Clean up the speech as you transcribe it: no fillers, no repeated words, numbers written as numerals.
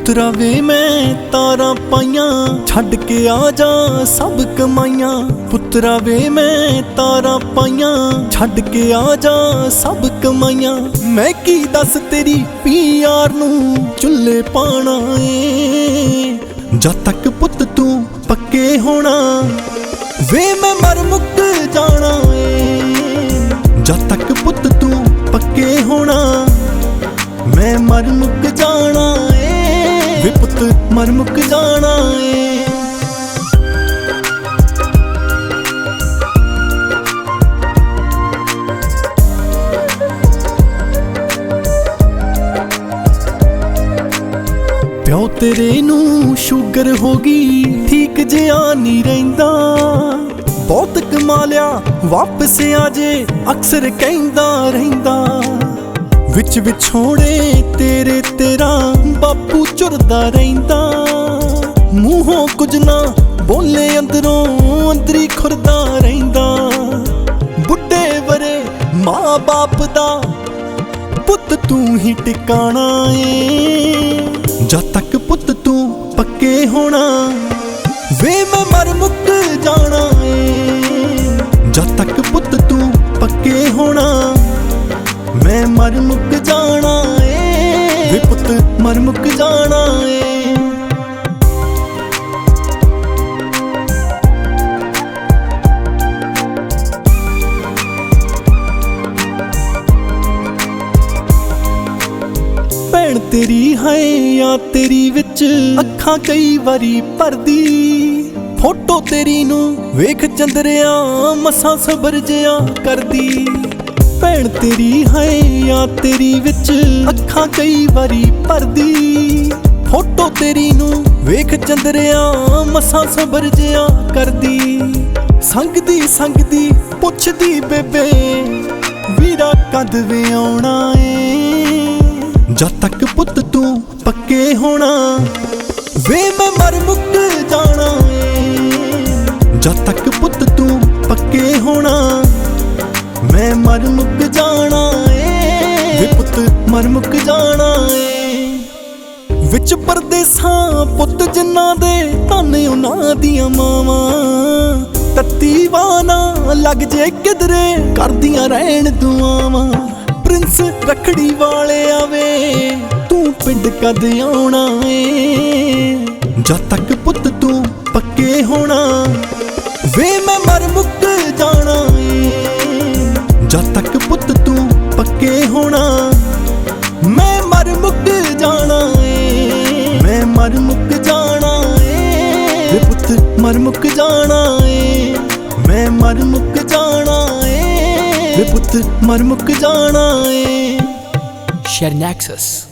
पुत्रा वे मैं तारा पाइया छड़ के आ जा सब कमाइया। पुत्रा वे मैं तारा पाइया छड़ के आ जा सब कमाइया। मैं की दस तेरी पीआर नू चुल्ले पाना ए जद तक पुत तू पक्के होना। वे मैं मर मुक जाना ए जद तक पुत तू पक्के होना। मैं मर मुक जाना ए वे पुत मर मुक जाना ए। प्यो तेरे नू शुगर होगी ठीक जिहा नहीं रहिंदा। बहुत कमा लिया वापस आजे अक्सर कहंदा रहिंदा। विच विछोड़े तेरे तेरा बापू चुरदा रहिंदा। मूहों कुछ ना बोले अंदरों अंदरी खुरदा रहिंदा। बुढ़े वरे माँ बाप दा पुत तू ही टिकाना ए जद तक पुत तू पक्के होना। वे मैं मर मुक जाना ए जद तक पुत तू पक्के होना। मैं मर मुक जाना ए वे पुत मर मुक जाना ए। भैन तेरी है या तेरी विच अखां कई वारी भरदी। फोटो तेरी नू वेख चंदरिया मसा सबर जिया करदी। भैन तेरी है या तेरी विच अखां कई वारी भरदी। फोटो तेरी नू वेख चंदरिया मसा सबर जिया करदी। संगदी पुछदी बेबे वीरा कद वे आउणा ए जद तक पुत तू पक्के होना। वे मैं मर मुक जाना ए जद तक पुत तू पक्के होना। मैं मर मुक जाना ए वे पुत मर मुक जाना ए। विच परदेसां पुत जिन्ना दे धन उन्हां दियां मावां। तत्ती वाना लग जे किधरे करदियां रहन दुआवां। प्रिंस रखड़ी वाले आवे तू पिंड कद आउणा ए जद तक पुत तू पक्के होना। वे मैं मर मुक जाना ए जद तक पुत तू पक्के होना। मैं मर मुक जाना ए मैं मर मुक जाना ए वे पुत मर मुक जाना ए। मैं मर मुक जाना ए वे पुत मर मुक जाना ए। Sharing Access.